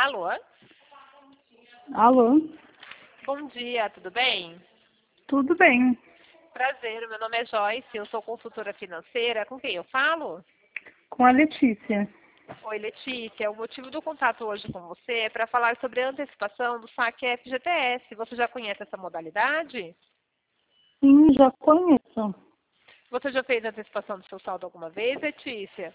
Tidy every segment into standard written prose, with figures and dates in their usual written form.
Alô? Alô, Bom dia, tudo bem? tudo bem? Prazer, meu nome é Joyce, eu sou consultora financeira. Com quem eu falo? Com a Letícia. Oi, Letícia. O motivo do contato hoje com você é para falar sobre a antecipação do saque FGTS. Você já conhece essa modalidade? Sim, já conheço. Você já fez a antecipação do seu saldo alguma vez, Letícia?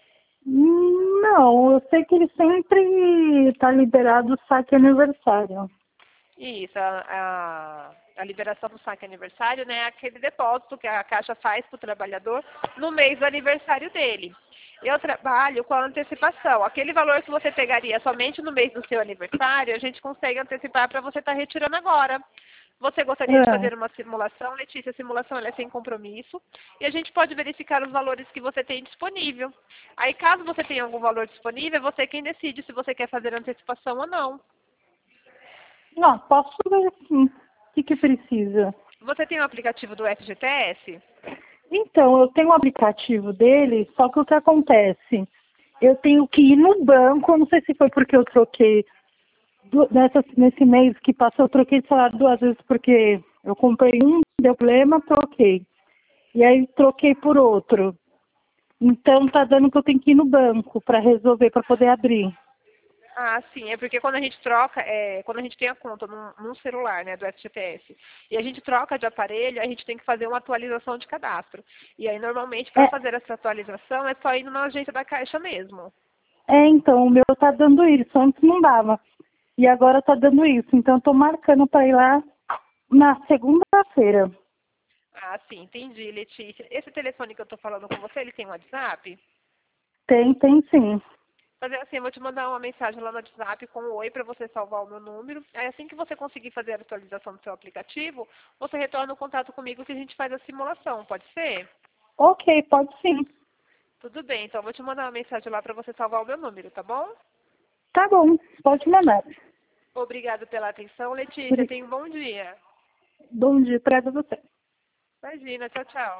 Não, eu sei que ele sempre está liberado o saque aniversário. Isso, a liberação do saque aniversário, né, é aquele depósito que a Caixa faz para o trabalhador no mês do aniversário dele. Eu trabalho com a antecipação. Aquele valor que você pegaria somente no mês do seu aniversário, a gente consegue antecipar para você estar retirando agora. Você gostaria de É. fazer uma simulação, Letícia? A simulação ela é sem compromisso e a gente pode verificar os valores que você tem disponível. Aí, caso você tenha algum valor disponível, é você quem decide se você quer fazer antecipação ou não. Não, posso ver sim. O que precisa? Você tem o aplicativo do FGTS? Então, eu tenho o aplicativo dele, só que o que acontece? Eu tenho que ir no banco, eu não sei se foi porque eu troquei, nesse mês que passou, eu troquei de salário 2 vezes, porque eu comprei um, deu problema, troquei. E aí troquei por outro. Então tá dando que eu tenho que ir no banco para resolver, para poder abrir. Ah, sim, é porque quando a gente troca, quando a gente tem a conta num celular, né, do FGTS, e a gente troca de aparelho, a gente tem que fazer uma atualização de cadastro. E aí, normalmente, para É, fazer essa atualização, é só ir na agência da Caixa mesmo. então, o meu tá dando isso, antes não dava. E agora tá dando isso. Então eu tô marcando para ir lá na segunda-feira. Ah, sim, entendi, Letícia. Esse telefone que eu estou falando com você, ele tem um WhatsApp? Tem sim. Fazer assim, eu vou te mandar uma mensagem lá no WhatsApp com um oi para você salvar o meu número. Aí assim que você conseguir fazer a atualização do seu aplicativo, você retorna o contato comigo que a gente faz a simulação, pode ser? Ok, pode sim. Tudo bem, então eu vou te mandar uma mensagem lá para você salvar o meu número, tá bom? Tá bom, pode mandar. Obrigado pela atenção, Letícia. Tenha um bom dia. Bom dia para você. Imagina, tchau, tchau.